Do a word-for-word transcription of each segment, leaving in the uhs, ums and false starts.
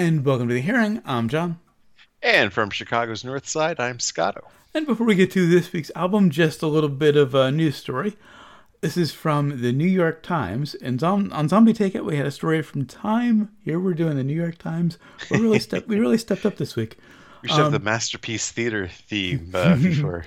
And welcome to the hearing. I'm John. And from Chicago's North Side, I'm Scotto. And before we get to this week's album, just a little bit of a news story. This is from the New York Times. And on, on Zombie Take It, we had a story from Time. Here we're doing the New York Times. We really stepped. We really stepped up this week. We should have the Masterpiece Theater theme uh, before.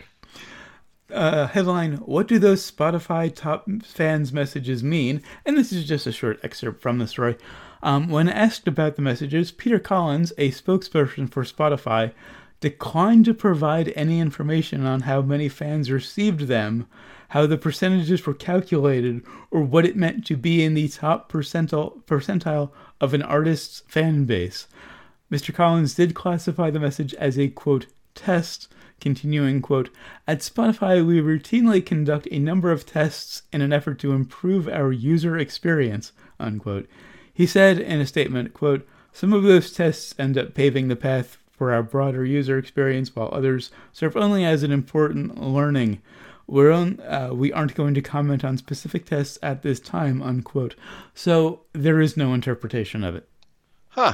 Uh, headline: What do those Spotify top fans messages mean? And this is just a short excerpt from the story. Um, when asked about the messages, Peter Collins, a spokesperson for Spotify, declined to provide any information on how many fans received them, how the percentages were calculated, or what it meant to be in the top percentile, percentile of an artist's fan base. Mister Collins did classify the message as a, quote, test, continuing, quote, at Spotify we routinely conduct a number of tests in an effort to improve our user experience, unquote. He said in a statement, quote, some of those tests end up paving the path for our broader user experience, while others serve only as an important learning. We're on, uh, we aren't going to comment on specific tests at this time, unquote. So there is no interpretation of it. Huh.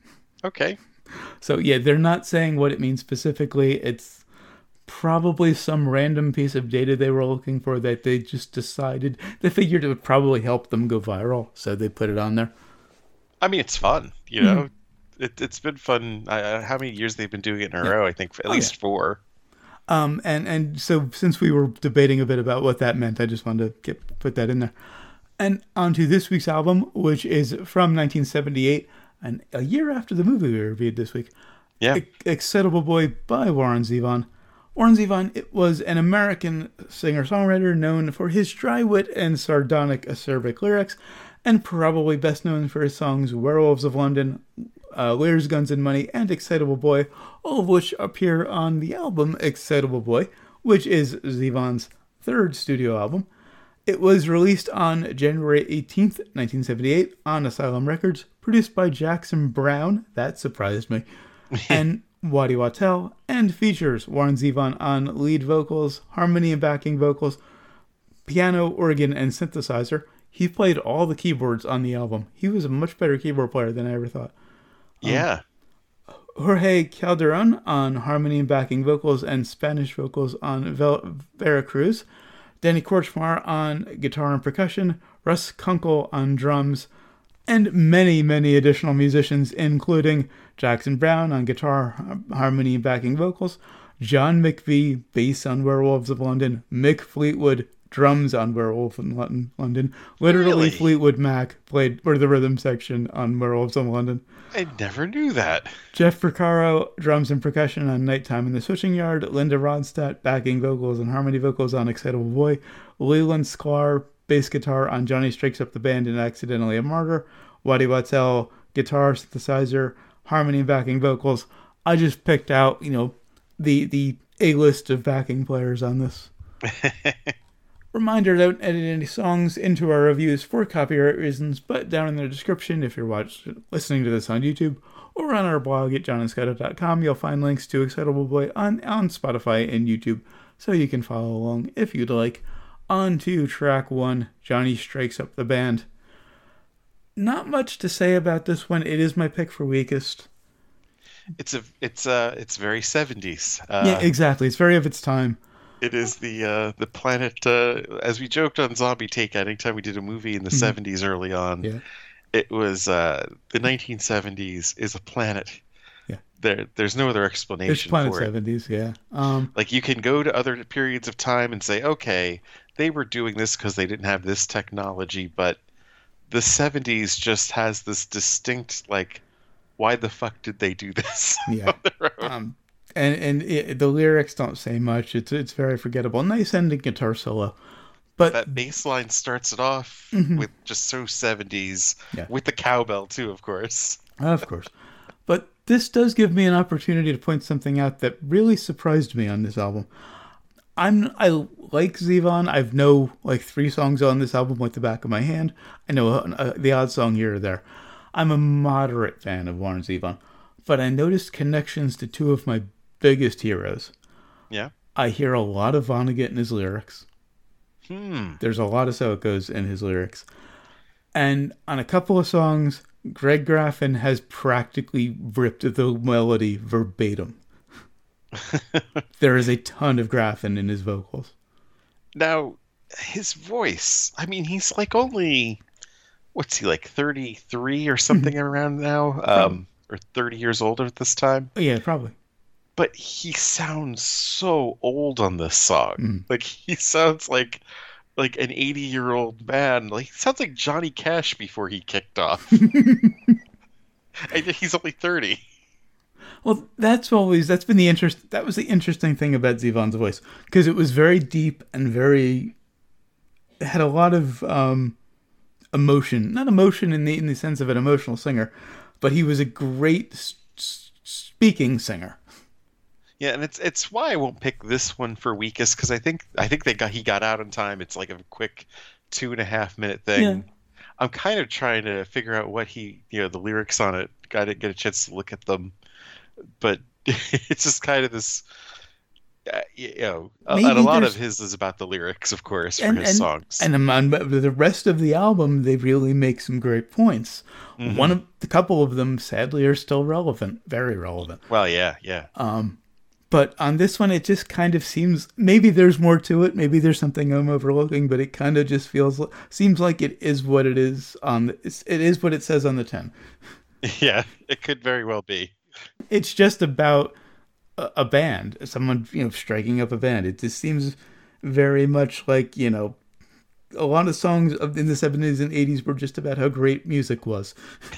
Okay. So yeah, they're not saying what it means specifically. It's probably some random piece of data they were looking for that they just decided, they figured it would probably help them go viral, so they put it on there. I mean, it's fun, you know. Mm-hmm. It, it's been fun. Uh, how many years they've been doing it in a yeah. row? I think at oh, least yeah. four. Um, and, and so since we were debating a bit about what that meant, I just wanted to get, put that in there. And on to this week's album, which is from nineteen seventy-eight, and a year after the movie we reviewed this week. Yeah. Excitable Boy by Warren Zevon. Warren Zevon it was an American singer-songwriter known for his dry wit and sardonic acerbic lyrics, and probably best known for his songs Werewolves of London, uh, Lears, Guns and Money, and Excitable Boy, all of which appear on the album Excitable Boy, which is Zevon's third studio album. It was released on January eighteenth, nineteen seventy-eight on Asylum Records, produced by Jackson Browne, that surprised me, and Waddy Wachtel, and features Warren Zevon on lead vocals, harmony and backing vocals, piano, organ, and synthesizer. He played all the keyboards on the album. He was a much better keyboard player than I ever thought. Yeah. Um, Jorge Calderon on harmony and backing vocals and Spanish vocals on Vel- Veracruz. Danny Korchmar on guitar and percussion. Russ Kunkel on drums. And many, many additional musicians, including Jackson Browne on guitar, harmony and backing vocals. John McVie, bass on Werewolves of London. Mick Fleetwood, drums on Werewolf in London. Literally, really? Fleetwood Mac played for the rhythm section on Werewolves of London. I never knew that. Jeff Porcaro, drums and percussion on Nighttime in the Switching Yard. Linda Ronstadt, backing vocals and harmony vocals on Excitable Boy. Leland Sklar, bass guitar on Johnny Strikes Up the Band and Accidentally a Martyr. Waddy Wachtel, guitar, synthesizer, harmony and backing vocals. I just picked out, you know, the the A-list of backing players on this. Reminder, don't edit any songs into our reviews for copyright reasons, but down in the description, if you're watching, listening to this on YouTube, or on our blog at john and scotto dot com, you'll find links to Excitable Boy on, on Spotify and YouTube, so you can follow along if you'd like. On to track one, Johnny Strikes Up the Band. Not much to say about this one. It is my pick for weakest. It's a, it's uh, it's very seventies. Uh, yeah, exactly. It's very of its time. It is the uh, the planet, uh, as we joked on Zombie Take, anytime we did a movie in the mm-hmm. seventies early on, yeah. it was uh, the nineteen seventies is a planet. Yeah. There, there's no other explanation it's planet for seventies, it. yeah. Um, like, you can go to other periods of time and say, okay, they were doing this because they didn't have this technology, but the seventies just has this distinct, like, why the fuck did they do this? Yeah. um, and and it, the lyrics don't say much. It's it's very forgettable. Nice ending guitar solo. But that bass line starts it off mm-hmm. with just so seventies, yeah. with the cowbell too, of course. Of course. But this does give me an opportunity to point something out that really surprised me on this album. I'm I like Zevon. I've know like three songs on this album like the back of my hand. I know uh, the odd song here or there. I'm a moderate fan of Warren Zevon, but I noticed connections to two of my biggest heroes. Yeah. I hear a lot of Vonnegut in his lyrics. Hmm. There's a lot of So It Goes in his lyrics. And on a couple of songs, Greg Graffin has practically ripped the melody verbatim. There is a ton of Graffin in his vocals. Now, his voice, I mean, he's like only, what's he, like thirty-three or something around now? Um, or thirty years old at this time? Oh, yeah, probably. But he sounds so old on this song. Mm. Like, he sounds like like an eighty-year-old man. Like, he sounds like Johnny Cash before he kicked off. And he's only thirty. Well, that's always, that's been the interest, that was the interesting thing about Zevon's voice. Because it was very deep and very, it had a lot of um, emotion. Not emotion in the, in the sense of an emotional singer, but he was a great s- s- speaking singer. Yeah, and it's it's why I won't pick this one for weakest, because I think I think they got he got out in time. It's like a quick two and a half minute thing. Yeah. I'm kind of trying to figure out what he, you know, the lyrics on it. Got to get a chance to look at them, but it's just kind of this, uh, you know, a, and a lot of his is about the lyrics, of course, for and, his and, songs. And among the rest of the album, they really make some great points. Mm-hmm. One of the couple of them, sadly, are still relevant, very relevant. Well, yeah, yeah. Um. But on this one, it just kind of seems, maybe there's more to it. Maybe there's something I'm overlooking, but it kind of just feels, seems like it is what it is on, the, it is what it says on the tin. Yeah, it could very well be. It's just about a, a band, someone, you know, striking up a band. It just seems very much like, you know, a lot of songs of, in the seventies and eighties were just about how great music was.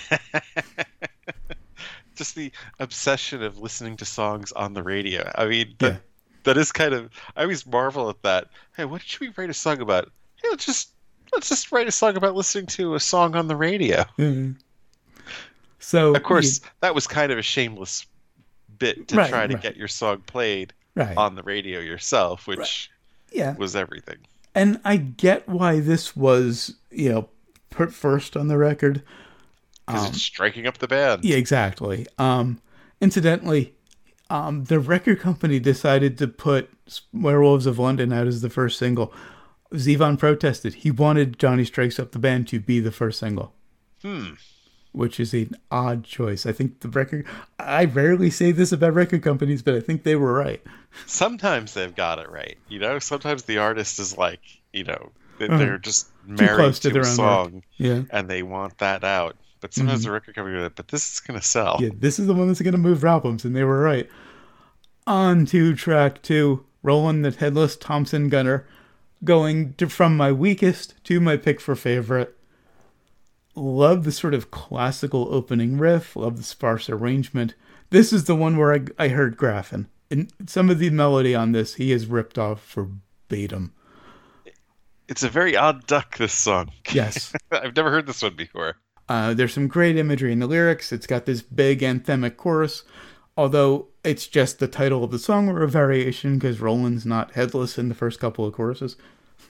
Just the obsession of listening to songs on the radio. I mean, that, yeah. that is kind of, I always marvel at that. Hey, what should we write a song about? Hey, let's just, let's just write a song about listening to a song on the radio. Mm-hmm. So, of course, you, that was kind of a shameless bit to right, try to right. get your song played right. on the radio yourself, which right. yeah. was everything. And I get why this was, you know, put first on the record. Because um, it's striking up the band. Yeah, exactly. Um, incidentally, um, the record company decided to put Werewolves of London out as the first single. Zevon protested. He wanted Johnny Strikes Up the Band to be the first single. Hmm. Which is an odd choice. I think the record... I rarely say this about record companies, but I think they were right. Sometimes they've got it right. You know, sometimes the artist is like, you know, they're uh-huh. just Too married close to, to their a own song. work. Yeah. And they want that out. But sometimes mm-hmm. the record company goes, but this is going to sell. Yeah, this is the one that's going to move albums, and they were right. On to track two, Roland the Headless Thompson Gunner, going to, from my weakest to my pick for favorite. Love the sort of classical opening riff, love the sparse arrangement. This is the one where I, I heard Graffin. And some of the melody on this, he is ripped off verbatim. It's a very odd duck, this song. Yes. I've never heard this one before. Uh, there's some great imagery in the lyrics. It's got this big anthemic chorus, although it's just the title of the song or a variation because Roland's not headless in the first couple of choruses.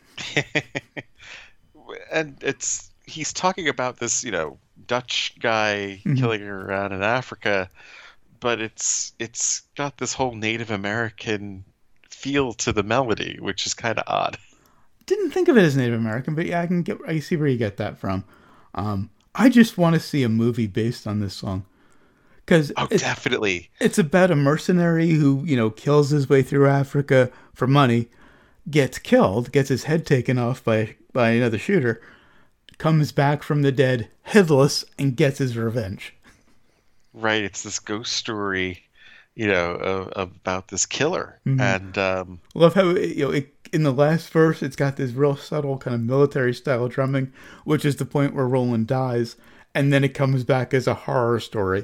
And it's he's talking about this, you know, Dutch guy mm-hmm. killing around in Africa, but it's it's got this whole Native American feel to the melody, which is kind of odd. Didn't think of it as Native American, but yeah, I can get I see where you get that from. Um, I just want to see a movie based on this song. Cause oh, it's, definitely. It's about a mercenary who, you know, kills his way through Africa for money, gets killed, gets his head taken off by, by another shooter, comes back from the dead headless, and gets his revenge. Right. It's this ghost story, you know, uh, about this killer. Mm-hmm. And um, love how, you know, it, in the last verse, it's got this real subtle kind of military style drumming, which is the point where Roland dies, and then it comes back as a horror story.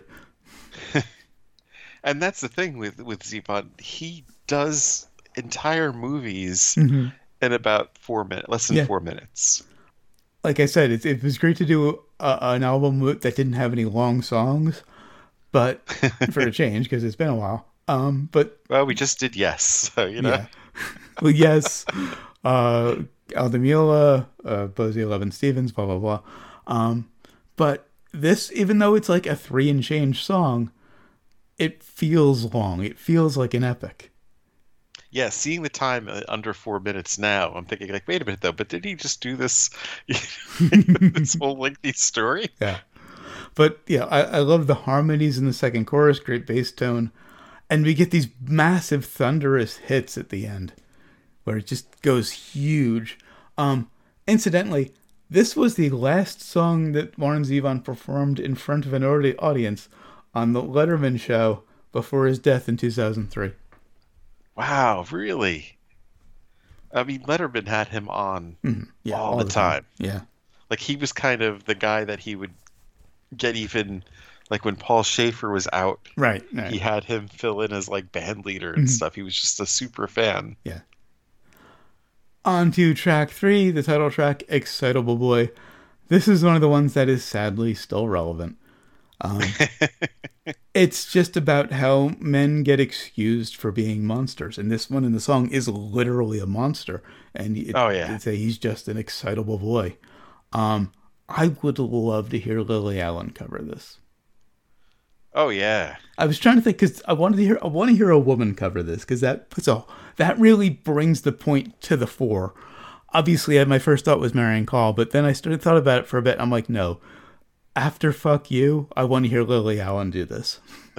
And that's the thing with with Zevon. He does entire movies mm-hmm. in about four minutes, less than yeah. four minutes. Like I said, it, it was great to do a, an album that didn't have any long songs, but for a change because it's been a while. Um, but well, we just did Yes, so you know. Yeah. Well, Yes, uh, Aldemula, uh, Bosie Eleven Stevens, blah blah blah. Um, but this, even though it's like a three and change song, it feels long. It feels like an epic. Yeah, seeing the time under four minutes now, I'm thinking like, wait a minute though, but did he just do this this whole lengthy story? Yeah. But yeah, I, I love the harmonies in the second chorus, great bass tone. And we get these massive thunderous hits at the end where it just goes huge. Um, incidentally, this was the last song that Warren Zevon performed in front of an audience on the Letterman show before his death in two thousand three. Wow, really? I mean, Letterman had him on mm-hmm. yeah, all, all the, the time. time. Yeah. Like, he was kind of the guy that he would get even, like, when Paul Schaefer was out. Right. right. He had him fill in as, like, band leader and mm-hmm. stuff. He was just a super fan. Yeah. On to track three, the title track, Excitable Boy. This is one of the ones that is sadly still relevant. Um, it's just about how men get excused for being monsters. And this one in the song is literally a monster. And it, oh, yeah. It's a, he's just an excitable boy. Um, I would love to hear Lily Allen cover this. Oh, yeah. I was trying to think because I wanted to hear I want to hear a woman cover this because that puts a that really brings the point to the fore. Obviously, my first thought was Marian Call, but then I started thought about it for a bit. I'm like, no. After Fuck You, I want to hear Lily Allen do this.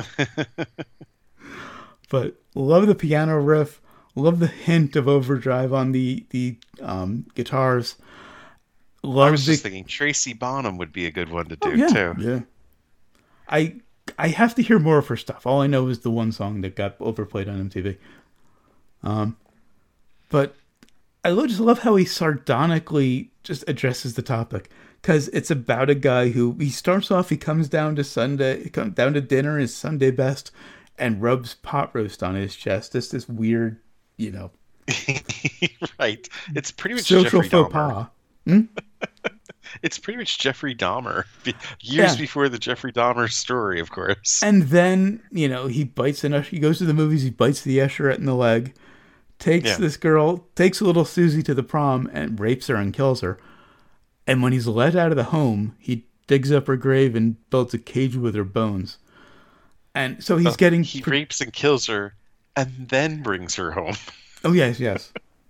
But love the piano riff, love the hint of overdrive on the the um, guitars. Love I was the... just thinking Tracy Bonham would be a good one to do oh, yeah, too. Yeah, I I have to hear more of her stuff. All I know is the one song that got overplayed on M T V. Um, but I just love how he sardonically just addresses the topic. Because it's about a guy who, he starts off, he comes down to Sunday, he comes down to dinner, his Sunday best, and rubs pot roast on his chest. It's this weird, you know. Right. It's pretty much social Jeffrey faux Dahmer. pas. Hmm? It's pretty much Jeffrey Dahmer. Years yeah. before the Jeffrey Dahmer story, of course. And then, you know, he bites an usher, he goes to the movies, he bites the usherette in the leg, takes yeah. this girl, takes little Susie to the prom, and rapes her and kills her. And when he's let out of the home, he digs up her grave and builds a cage with her bones. And so he's oh, getting... He pre- rapes and kills her and then brings her home. Oh, yes, yes.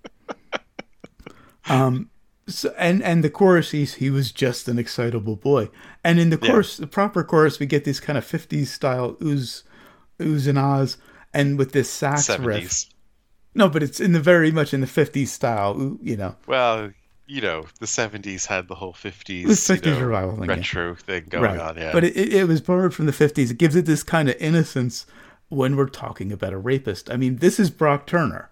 um, so, and, and the chorus, he's, he was just an excitable boy. And in the chorus, yeah. the proper chorus, we get this kind of fifties style ooze, ooze and ahs, and with this sax seventies. Riff. No, but it's in the very much in the fifties style, you know. Well... You know, the seventies had the whole fifties, the fifties you know, revival thing, retro yeah. thing going right. on. Yeah, but it, it was borrowed from the fifties. It gives it this kind of innocence when we're talking about a rapist. I mean, this is Brock Turner.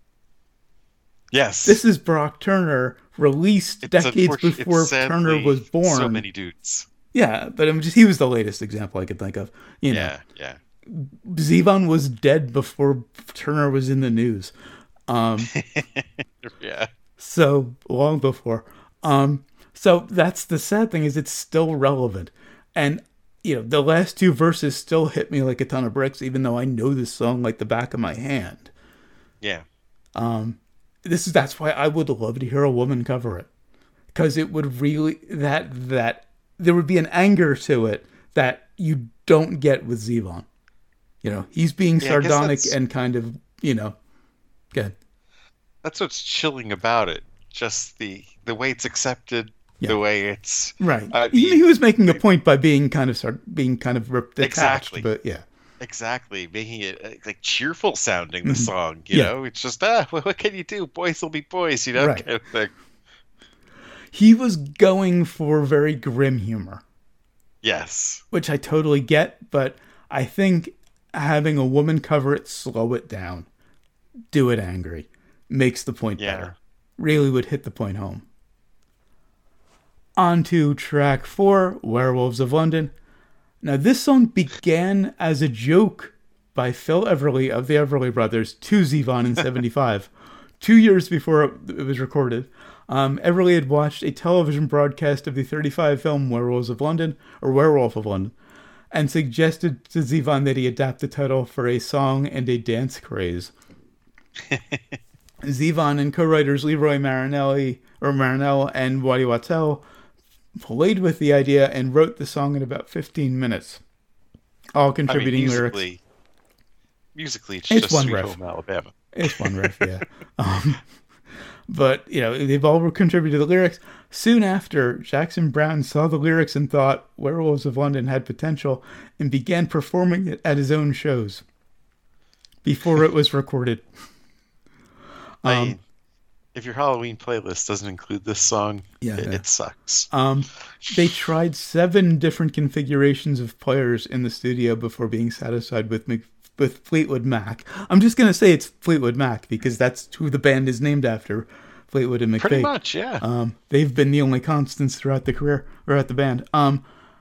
Yes, this is Brock Turner, released it's decades before Turner was born. So many dudes. Yeah, but I'm just he was the latest example I could think of. You know, yeah, yeah. Zevon was dead before Turner was in the news. Um, yeah. So long before. Um, so that's the sad thing is it's still relevant. And, you know, the last two verses still hit me like a ton of bricks, even though I know this song like the back of my hand. Yeah. Um, this is, that's why I would love to hear a woman cover it. Because it would really, that, that, there would be an anger to it that you don't get with Zevon. You know, he's being yeah, sardonic and kind of, you know, good. That's what's chilling about it. Just the the way it's accepted, yeah. the way it's right. Uh, he, he was making a point by being kind of start being kind of detached, exactly. But yeah, exactly, making it like cheerful sounding. The mm-hmm. song, you yeah. know, it's just ah, well, what can you do? Boys will be boys, you know, right. kind of thing. He was going for very grim humor. Yes, which I totally get, but I think having a woman cover it, slow it down, do it angry. Makes the point yeah. better. Really would hit the point home. On to track four, Werewolves of London. Now, this song began as a joke by Phil Everly of the Everly Brothers to Zevon in seventy-five, two years before it was recorded. Um, Everly had watched a television broadcast of the thirty-five film Werewolves of London, or Werewolf of London, and suggested to Zevon that he adapt the title for a song and a dance craze. Zevon and co-writers Leroy Marinelli or Marinello and Waddy Wachtel played with the idea and wrote the song in about fifteen minutes, all contributing I mean, musically, lyrics. Musically, it's, it's just one Sweet riff. Home Alabama. It's one riff, yeah. um, But, you know, they've all contributed to the lyrics. Soon after, Jackson Browne saw the lyrics and thought Werewolves of London had potential and began performing it at his own shows before it was recorded. I, Um, if your Halloween playlist doesn't include this song, Yeah, it, yeah. it sucks. um, they tried seven different configurations of players in the studio before being satisfied with Mc, with Fleetwood Mac. I'm just going to say it's Fleetwood Mac because that's who the band is named after, Fleetwood and McVeigh. Pretty much, yeah. Um, they've been the only constants throughout the career, throughout the band. Um,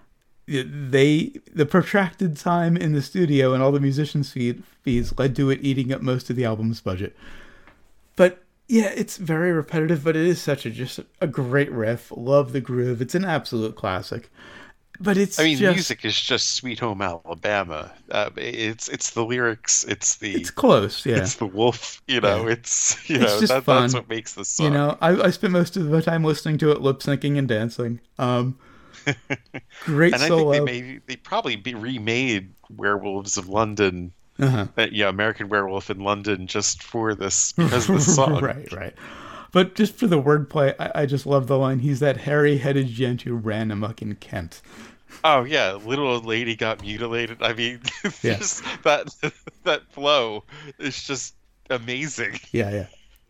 they the protracted time in the studio and all the musicians' fee, fees led to it eating up most of the album's budget. But yeah, it's very repetitive, but it is such a just a great riff. Love the groove. It's an absolute classic. But it's I mean, just, music is just Sweet Home Alabama. Uh, it's it's the lyrics, it's the it's close, yeah. it's the wolf. You know, Yeah. it's you It's know just that, fun. that's what makes the song. You know, I, I spent most of the time listening to it, lip syncing and dancing. Um, great and I solo. think they may they probably be remade Werewolves of London. Uh-huh. Uh, yeah, American Werewolf in London just for this because of the song. Right, right. But just for the wordplay, I, I just love the line. He's that hairy-headed gent who ran amok in Kent. Oh yeah, little old lady got mutilated. I mean, Yeah. just that that flow is just amazing. Yeah, yeah.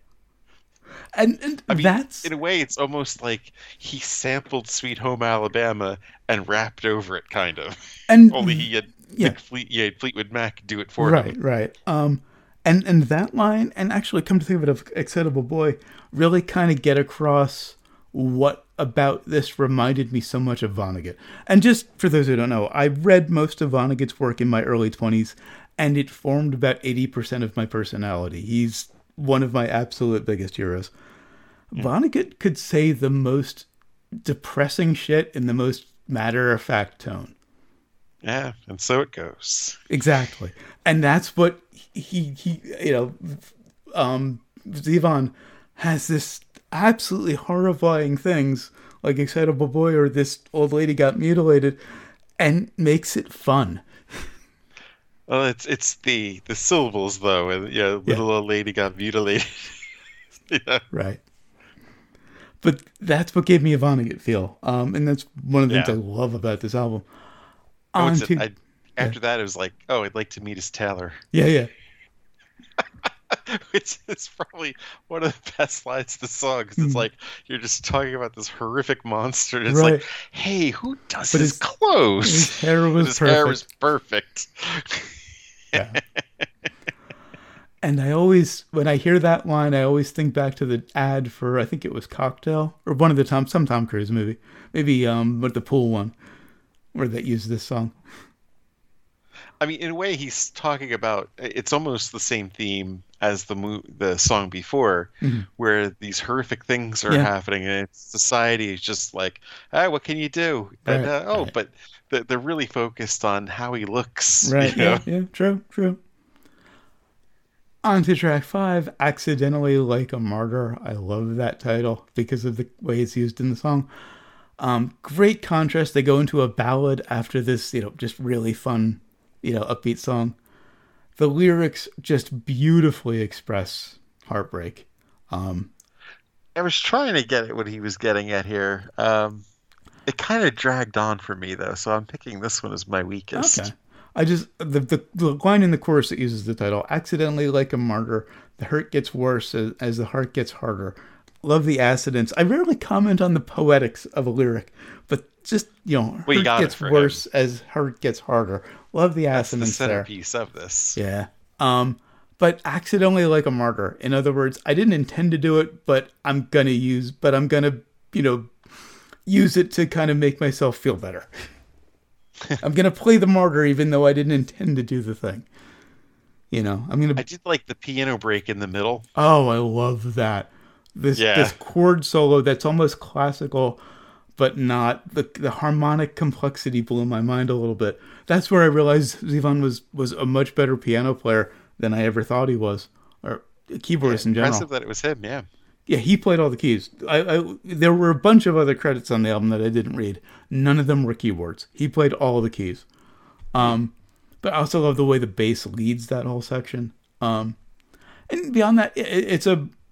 And and I mean, that's in a way, it's almost like he sampled Sweet Home Alabama and rapped over it, kind of. and Only he had, yeah. Fleet, he had Fleetwood Mac do it for right, him. right. Um, and and that line, and actually, come to think of it, of Excitable Boy, really kind of get across what about this reminded me so much of Vonnegut. And just for those who don't know, I read most of Vonnegut's work in my early twenties, and it formed about eighty percent of my personality. He's one of my absolute biggest heroes. Yeah. Vonnegut could say the most depressing shit in the most matter-of-fact tone. Yeah, and so it goes. Exactly. And that's what he, he you know, um, Zevon has this absolutely horrifying things like Excitable Boy or this old lady got mutilated and makes it fun. Well, it's it's the the syllables though, and yeah, little old lady got mutilated. Yeah. Right. But that's what gave me a Vonnegut feel. Um, and that's one of the things Yeah. I love about this album. Oh, On it's to, a- I- after that, it was like, oh, I'd like to meet his Taylor, yeah, yeah. which is probably one of the best lines of the song. 'Cause it's Mm. like you're just talking about this horrific monster, and it's Right. like, hey, who does But his, his- clothes? His hair was his perfect. hair was perfect. Yeah. And I always, when I hear that line, I always think back to the ad for, I think it was Cocktail, or one of the Tom, some Tom Cruise movie. Maybe um, with the pool one, where they used this song. I mean, in a way, he's talking about it's almost the same theme as the mo- the song before, Mhm. where these horrific things are Yeah. happening, and it's, society is just like, ah, what can you do? And Right, uh, oh, right. but they're, they're really focused on how he looks, Right, you know? yeah, yeah, true, true. On to track five, Accidentally Like a Martyr. I love that title because of the way it's used in the song. Um, great contrast. They go into a ballad after this, you know, just really fun, you know, upbeat song. The lyrics just beautifully express heartbreak. Um, I was trying to get at what he was getting at here. Um, it kind of dragged on for me though, so I'm picking this one as my weakest. okay. I just, the, the, the line in the chorus that uses the title, Accidentally Like a Martyr, the hurt gets worse as, as the heart gets harder. Love the assonance. I rarely comment on the poetics of a lyric, but just, you know, Well, you hurt got it gets for worse as hurt gets harder. Love the That's the assonance there. centerpiece of this. Yeah. Um, but Accidentally Like a Martyr. In other words, I didn't intend to do it, but I'm gonna use, but I'm gonna, you know, use it to kind of make myself feel better. I'm gonna play the martyr even though I didn't intend to do the thing. You know, I'm gonna. I did like the piano break in the middle. Oh, I love that. This Yeah. this chord solo that's almost classical, but not the the harmonic complexity blew my mind a little bit. That's where I realized Zevon was was a much better piano player than I ever thought he was, or a keyboardist in general. Impressive that it was him, yeah. Yeah, he played all the keys. I, I there were a bunch of other credits on the album that I didn't read. None of them were keyboards. He played all the keys. Um, but I also love the way the bass leads that whole section. Um, and beyond that, it, it's a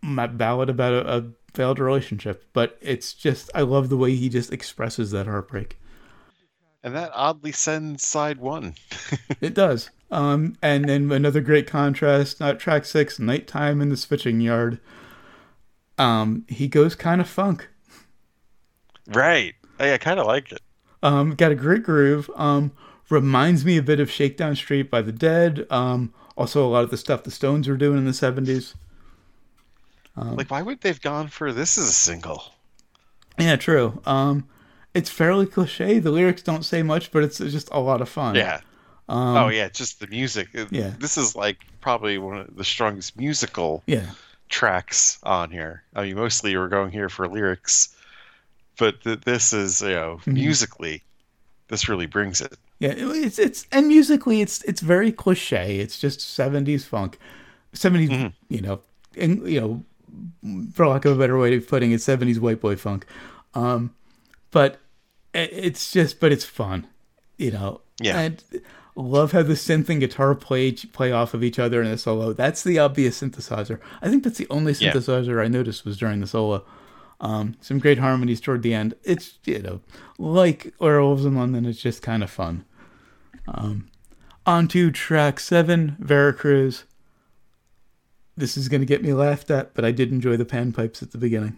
my ballad about a, a failed relationship, but it's just I love the way he just expresses that heartbreak. And that oddly sends side one. It does. Um, and then another great contrast, uh, track six, Nighttime in the Switching Yard. Um, he goes kind of funk. Right. I, I kind of like it. Um, got a great groove. Um, reminds me a bit of Shakedown Street by the Dead. Um, also a lot of the stuff the Stones were doing in the seventies. Um, like, why would they've gone for this as a single? Yeah, true. Um, it's fairly cliche. The lyrics don't say much, but it's just a lot of fun. Yeah. Um, oh, yeah, just the music. Yeah. This is, like, probably one of the strongest musical yeah. tracks on here. I mean, mostly we're going here for lyrics, but th- this is, you know, mm-hmm. musically, this really brings it. Yeah, it's, it's, and musically, it's, it's very cliche. It's just seventies funk. seventies, mm-hmm. you know, and, you know, for lack of a better way of putting it, seventies white boy funk. Um, but it's just, but it's fun, you know. Yeah. And love how the synth and guitar play play off of each other in the solo. That's the obvious synthesizer. I think that's the only synthesizer yeah. I noticed was during the solo. Um, some great harmonies toward the end. It's, you know, like Werewolves in London, it's just kind of fun. Um, on to track seven, Veracruz. This is going to get me laughed at, but I did enjoy the panpipes at the beginning.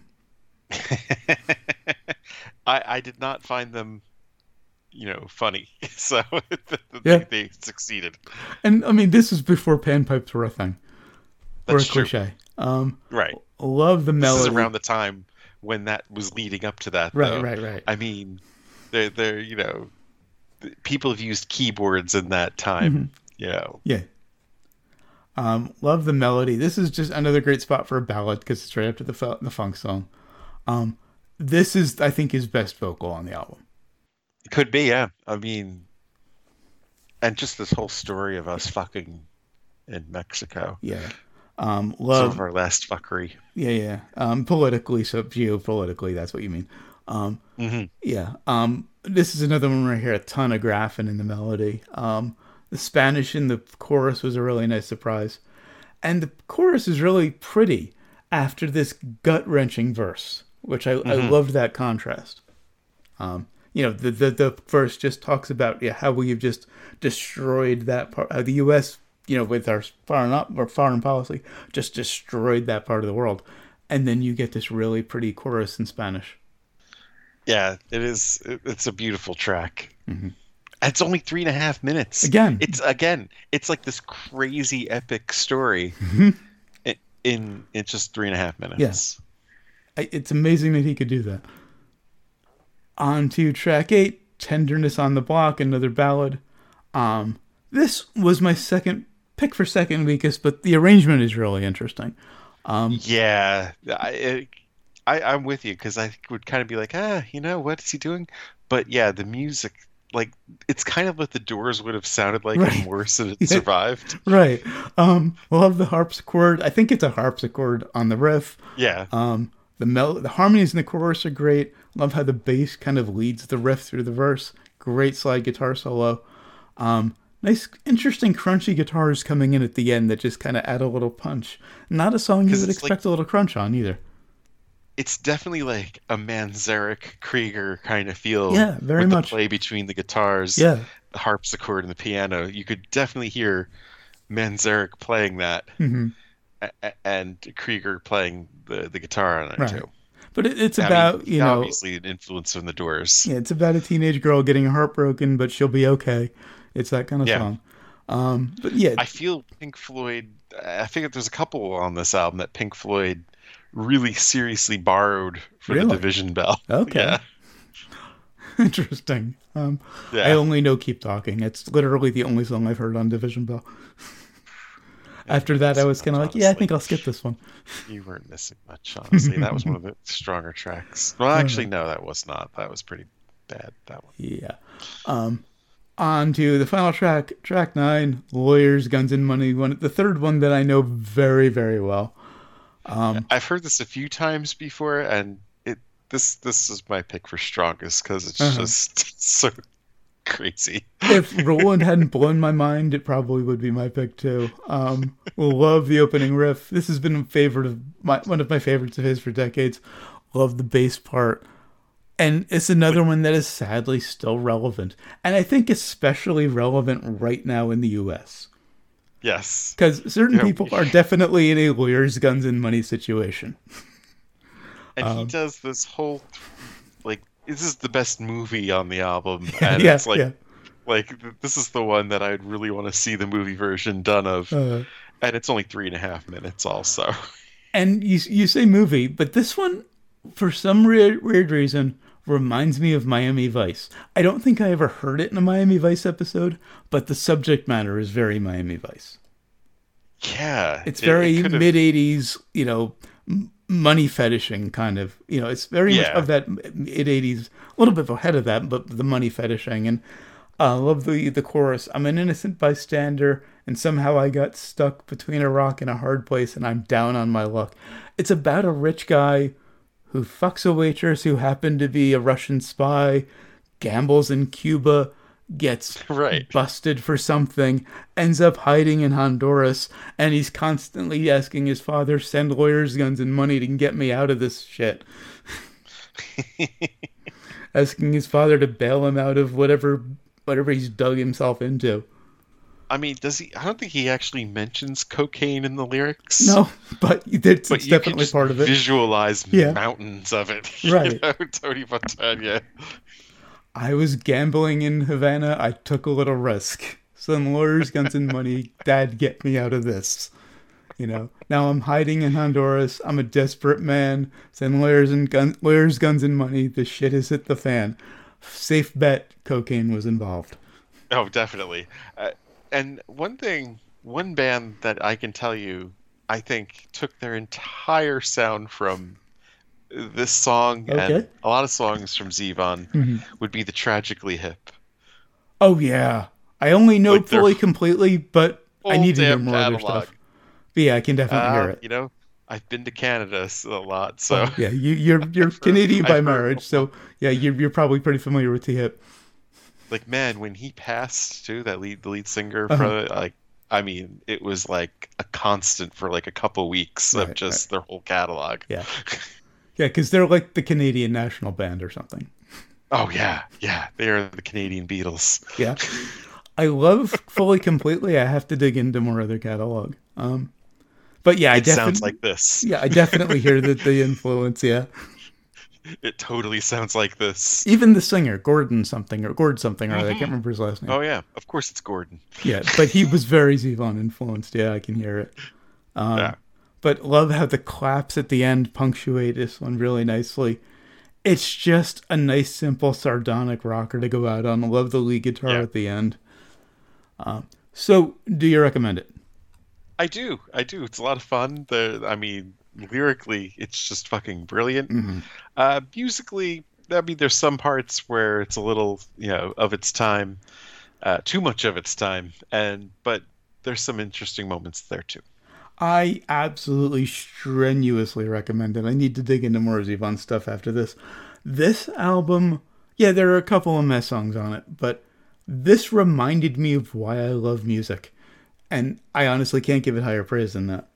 I, I did not find them, you know, funny. So yeah. they, they succeeded. And, I mean, this is before panpipes were a thing. That's or a true. cliche. Um, right. Love the melody. This is around the time when that was leading up to that, Right, though. right, right. I mean, they're, they're, you know, people have used keyboards in that time, mm-hmm. you know. Yeah. Um, love the melody. This is just another great spot for a ballad because it's right after the f- the funk song. Um, this is, I think, his best vocal on the album. It could be, yeah. I mean, and just this whole story of us fucking in Mexico. Yeah. Um, love some of our last fuckery. Yeah, yeah. Um, politically, so geopolitically, that's what you mean. Um, mm-hmm. Yeah. Um, this is another one where I hear a ton of graphing in the melody. Um, the Spanish in the chorus was a really nice surprise. And the chorus is really pretty after this gut-wrenching verse, which I, mm-hmm. I loved that contrast. Um, you know, the, the the verse just talks about yeah, how we have just destroyed that part of the U S, you know, with our foreign, our foreign policy, just destroyed that part of the world. And then you get this really pretty chorus in Spanish. Yeah, it is. It's a beautiful track. Mm-hmm. It's only three and a half minutes. Again. It's again, it's like this crazy epic story mm-hmm. in, in in just three and a half minutes. Yes. Yeah. It's amazing that he could do that. On to track eight, Tenderness on the Block, another ballad. Um, this was my second pick for second weakest, but the arrangement is really interesting. Um, yeah, I, I, I'm with you because I would kind of be like, ah, you know, what is he doing? But yeah, the music, like, it's kind of what the Doors would have sounded like right. and worse if it survived. Right. Um, love the harpsichord. I think it's a harpsichord on the riff. Yeah. Um, the mel- the harmonies in the chorus are great. Love how the bass kind of leads the riff through the verse. Great slide guitar solo. Um, nice, interesting, crunchy guitars coming in at the end that just kind of add a little punch. Not a song you would expect like, a little crunch on either. It's definitely like a Manzarek Krieger kind of feel. Yeah, very with much. The play between the guitars, yeah. the harpsichord, and the piano. You could definitely hear Manzarek playing that, mm-hmm. a- and Krieger playing the, the guitar on it right. too. But it, it's I about, mean, you know... obviously an influence from the Doors. Yeah, it's about a teenage girl getting her heart broken, but she'll be okay. It's that kind of yeah. song. Um, but yeah. I feel Pink Floyd... I think that there's a couple on this album that Pink Floyd really seriously borrowed for really? the Division Bell. Okay. Yeah. Interesting. Um, yeah. I only know Keep Talking. It's literally the only song I've heard on Division Bell. After that, I was kind of like, yeah, I think I'll skip this one. You weren't missing much, honestly. That was one of the stronger tracks. Well, actually, no, that was not. That was pretty bad, that one. Yeah. Um, on to the final track, track nine, Lawyers, Guns, and Money. One, the third one that I know very, very well. Um, I've heard this a few times before, and it this this is my pick for strongest because it's uh-huh. just so crazy. If Roland hadn't blown my mind, it probably would be my pick too. Um, love the opening riff. This has been a favorite of my one of my favorites of his for decades. Love the bass part. And it's another one that is sadly still relevant. And I think especially relevant right now in the U S. Yes. Because certain Yeah. people are definitely in a lawyers, guns, and money situation. And Um, he does this whole, like, this is the best movie on the album. And yeah, it's like, yeah. like, this is the one that I'd really want to see the movie version done of. Uh, And it's only three and a half minutes also. and you you say movie, but this one, for some weird, weird reason, reminds me of Miami Vice. I don't think I ever heard it in a Miami Vice episode, but the subject matter is very Miami Vice. Yeah. It's it- very it could've- mid-eighties, you know, m- money fetishing kind of, you know, it's very much Yeah. of that mid-eighties, a little bit ahead of that, but the money fetishing. And I uh, love the, the chorus. I'm an innocent bystander, and somehow I got stuck between a rock and a hard place, and I'm down on my luck. It's about a rich guy who fucks a waitress who happened to be a Russian spy, gambles in Cuba, gets Right. busted for something, ends up hiding in Honduras, and he's constantly asking his father, send lawyers, guns, and money to get me out of this shit. Asking his father to bail him out of whatever whatever he's dug himself into. I mean, does he? I don't think he actually mentions cocaine in the lyrics. No, but it's, But it's you can definitely just part of it. visualize Yeah. mountains of it. Right. You know, Tony Montana. I was gambling in Havana. I took a little risk. Some lawyers, guns, and money. Dad, get me out of this. You know. Now I'm hiding in Honduras. I'm a desperate man. Send lawyers and gun, lawyers, guns, and money. The shit has hit the fan. Safe bet, cocaine was involved. Oh, definitely. Uh, and one thing, one band that I can tell you, I think took their entire sound from this song Okay. and a lot of songs from Zevon Mhm. would be the Tragically Hip. Oh yeah, I only know Like their fully completely, but I Full need to hear damn more of their catalog. stuff. But yeah, I can definitely hear Uh, it. you know, I've been to Canada s- a lot, so Oh, yeah, you, you're you're Canadian by I've heard marriage, so yeah, you're you're probably pretty familiar with T Hip. like man, when he passed too, that lead the lead singer Uh-huh. for like I mean, it was like a constant for like a couple weeks of Right, just their whole catalog. Yeah, yeah, because they're like the Canadian national band or something. Oh yeah, yeah, they are the Canadian Beatles. Yeah, I love fully completely. I have to dig into more of their catalog. Um, but yeah, I It sounds definitely like this. yeah, I definitely hear that the influence. Yeah, It totally sounds like this. even the singer Gordon something or Gord something or other, I can't remember his last name. Oh yeah, of course it's Gordon. Yeah, but he was very Zevon influenced. Yeah, I can hear it. Um, Yeah. But love how the claps at the end punctuate this one really nicely. It's just a nice, simple, sardonic rocker to go out on. I love the lead guitar Yeah. at the end. Um, so, do you recommend it? I do, I do. It's a lot of fun. The, I mean, lyrically, it's just fucking brilliant. Mhm. Uh, musically, I mean, there's some parts where it's a little, you know, of its time, uh, too much of its time, and but there's some interesting moments there too. I absolutely strenuously recommend it. I need to dig into more Zevon stuff after this. This album, yeah, there are a couple of mess songs on it, but this reminded me of why I love music. And I honestly can't give it higher praise than that.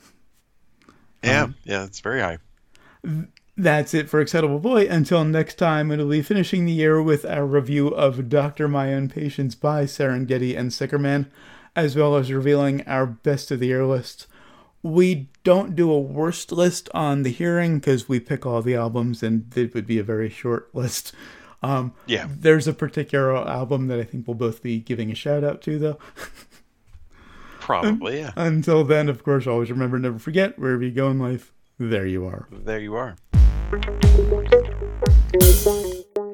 Yeah, Um, yeah, it's very high. That's it for Excitable Boy. Until next time, it'll be finishing the year with our review of Doctor My Own Patients by Serengeti and Sickerman, as well as revealing our best of the year list. We don't do a worst list on the hearing because we pick all the albums and it would be a very short list. Um, Yeah. There's a particular album that I think we'll both be giving a shout out to, though. Probably, yeah. Until then, of course, always remember, never forget, wherever you go in life, there you are. There you are.